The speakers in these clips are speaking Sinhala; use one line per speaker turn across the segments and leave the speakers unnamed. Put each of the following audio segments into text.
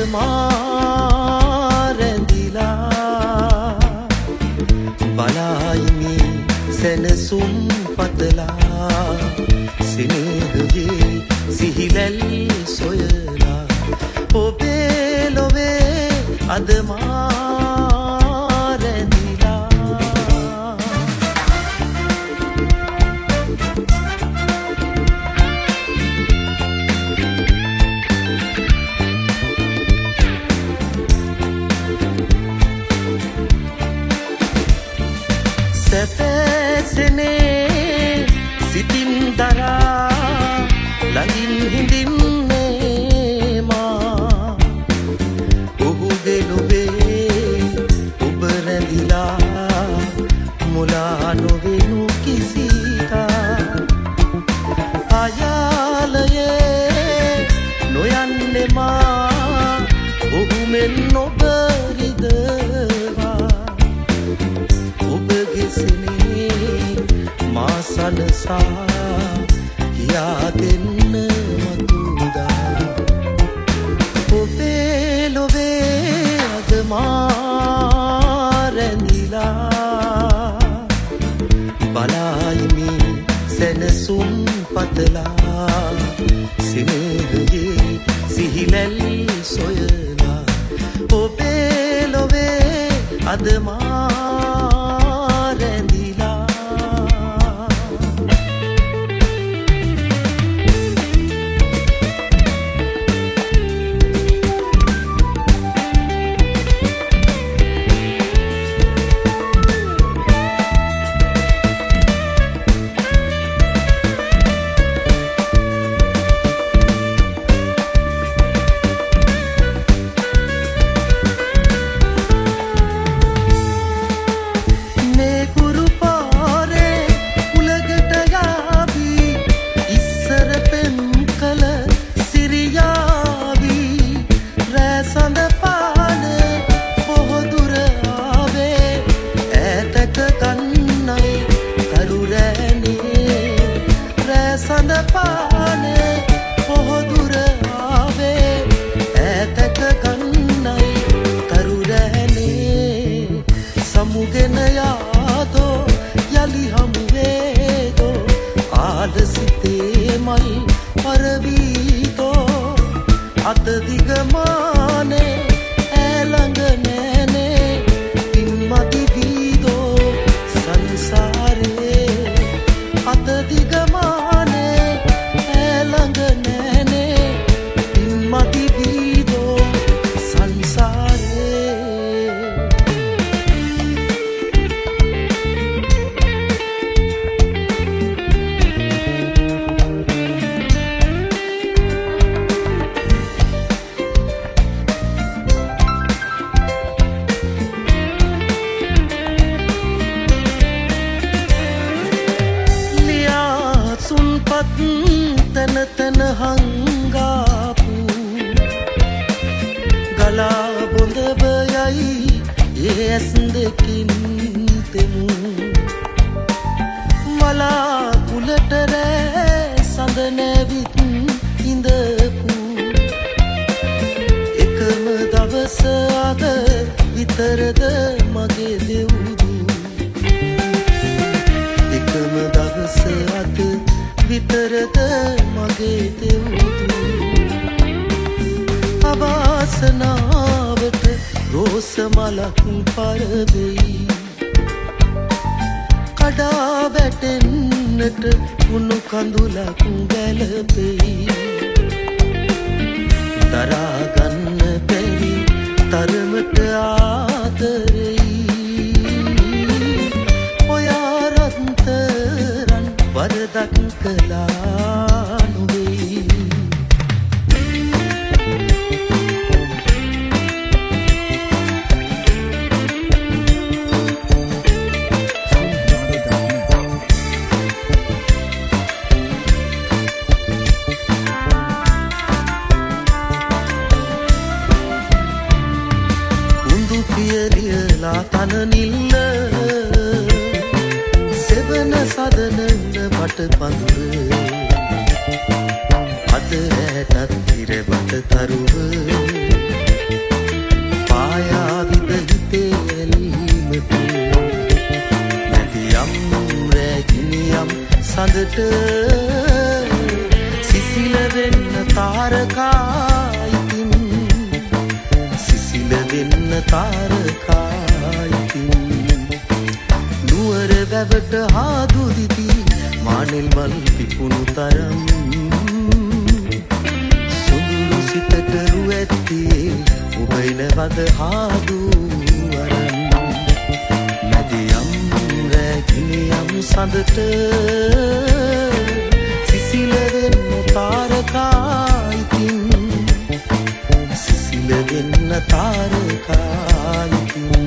රැඳිලා බලයිමි සැනසුම් පතලා සිනහයේ සිහිවැල් සොයලා ඔබේ ලොවේ අද මා සැපසෙනේ සිතින් දරා ළඟින් හිඳින්නේ මා ඔහුගේ ලොවේ ඔබ රැඳිලා මුලා නොවෙනු කිසිතා අයාලයේ නොයන්නේ මා ඔහු මෙන් ඔබ රිදවා ඔබගේ සෙනේ මා සනසා කියා දෙන්න මතුදා ඔබේ ලොවේ අද මා රැඳිලා බලයිමි සැනසුම් පතලා සිනහයේ සිහිවැල් සොයලා ඔබේ ලොවේ අද මා තන තන හංගාපු ගලා බොඳ බයයි ඒස් දෙකින් තෙමු මලා කුලට රෑ සඳ නැවිත් ඉඳපු එකම දවස අද විතරද මගේ දෙව්දු එකම දවස අද විතරද මගේ දෙව්දු අවාසනාවට රෝස මලක් පරදෙයි කඩා වැටෙන්නට උණු කඳුලක් ගැලපෙයි දරාගන්න බැරි තරමට ආදරෙයි ඔයා රත්තරන් වරදක් කළා නොවෙයි පියලියලා තන නිල්ල සෙවන සදනන වටපඳුර අද රැටත් ඉර බට තරුව සඳට සිසිල වෙන්න තාරකායිතින් සිසිල වෙන්න තාරකායිතින් නුවර වැවට හාදුදිති මානෙල් මල් පිපුණු තරම් සුඳුරු සිතට රු ඇත්තේ උබයින වද හාදු අරන් මැදියම් රැගිනියම් සඳට සිසිල වෙන්න තාරකායිතින් සිසිල වෙන්න තාරකායිතින්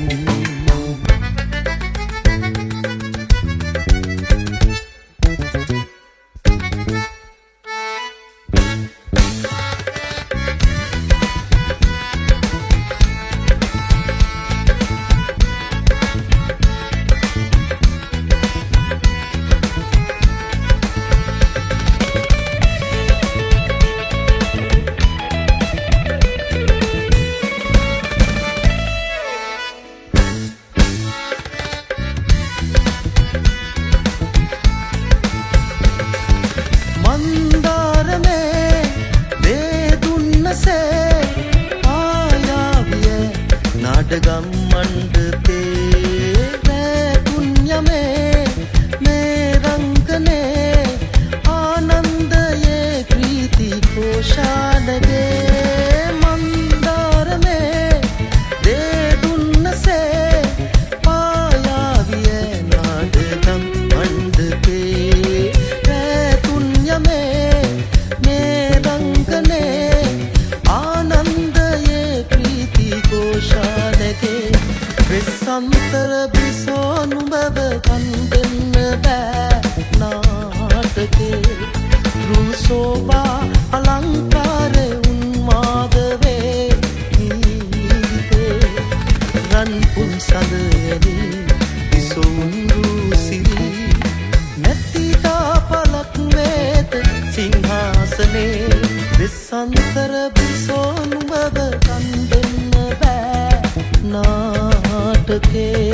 नाटगम मंडते पुण्य में रंगने आनंद ये प्रीति कोशान गे मंदार में दे दुन्न से पाया विये नाटगम मंडते पुण्य में रंगने आनंद ये प्रीति कोशान වෙස්සන්තර බිසෝනු බව කන්දෙන්න බෑ නාටකේ රුසෝබා අලංකාරය උන්මාදවේ නීතේ රන් පුන් සඳයනි බිසෝන්රු සිරි නැතිතා පලක් වේත සිංහාසනේ වෙස්සන්තර බිසෝනු බව කන්දෙන්න බෑ नाटके